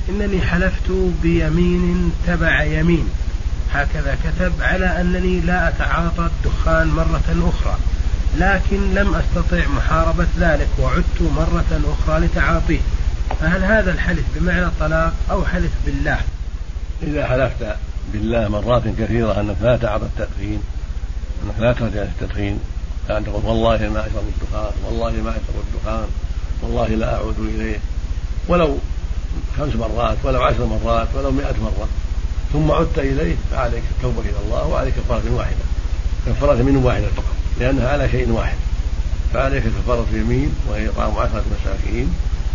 إنني حلفت بيمين تبع يمين، هكذا كتب، على أنني لا أتعاطى الدخان مرة أخرى، لكن لم أستطع محاربة ذلك وعدت مرة أخرى لتعاطيه، فهل هذا الحلف بمعنى الطلاق أو حلف بالله؟ إذا حلفت بالله مرات كثيرة أنك لا تعاطى التدخين، أنك لا ترجع التدخين، كأن تقول والله ما أشرب الدخان، والله ما أشرب الدخان، والله لا أعود إليه، ولو 5 مرات ولو 10 مرات ولو 100 مرة، ثم عدت إليه، فعليك التوبة إلى الله، وعليك كفارة واحدة، كفارة من واحدة فقط، لأنها على شيء واحد. فعليك كفارة يمين، وهي إطعام 10 مساكين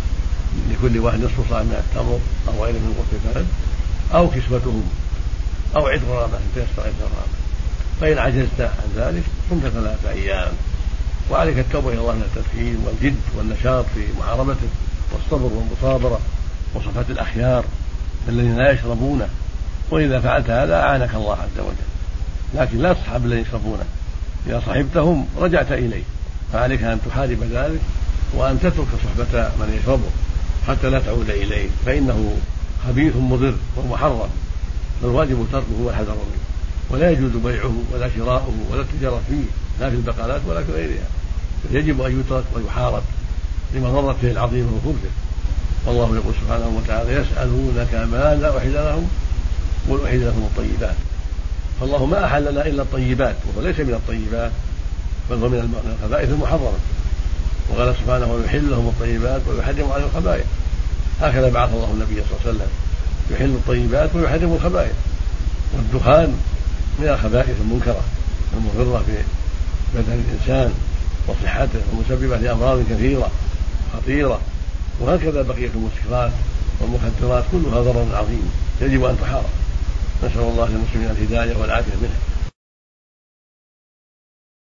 لكل واحد نصف صاع من التمر أو غيره من قوت البلد، أو كسوتهم، أو عتق رقبة إن تيسر عتق رقبة. فإن عجزت عن ذلك صمت 3 أيام، وعليك التوبة إلى الله من التدخين والجد والنشاط في محاربته، والصبر والمصابرة وصفة الأخيار الذين لا يشربونه. وإذا فعلت هذا أعانك الله عز وجل، لكن لا تصحب الذين يشربونه، إذا صحبتهم رجعت إليه، فعليك أن تحارب ذلك وأن تترك صحبة من يشربه حتى لا تعود إليه، فإنه خبيث مضر ومحرم، فالواجب تركه والحذر منه، ولا يجوز بيعه ولا شراؤه ولا التجارة فيه، لا في البقالات ولا في غيرها، يجب أن يترك ويحارب لمضرته العظيمة وخبثه. والله يقول سبحانه وتعالى: يسألونك ماذا أحل لهم؟ قل أحل لهم الطيبات. فالله ما أحل لنا إلا الطيبات، وهو ليس من الطيبات بل هو من الخبائث المحرمة. وقال سبحانه: ويحل لهم الطيبات ويحرم عليهم الخبائث. هكذا بعث الله النبي صلى الله عليه وسلم، يحل الطيبات ويحرم الخبائث. والدخان من الخبائث المنكرة المضرة في بدن الإنسان وصحته، ومسببة لأمراض كثيرة خطيرة. وهكذا بقية المسكرات والمخدرات كلها ضرر عظيم يجب أن تحارب. نسأل الله للمسلمين الهداية والعافية منه.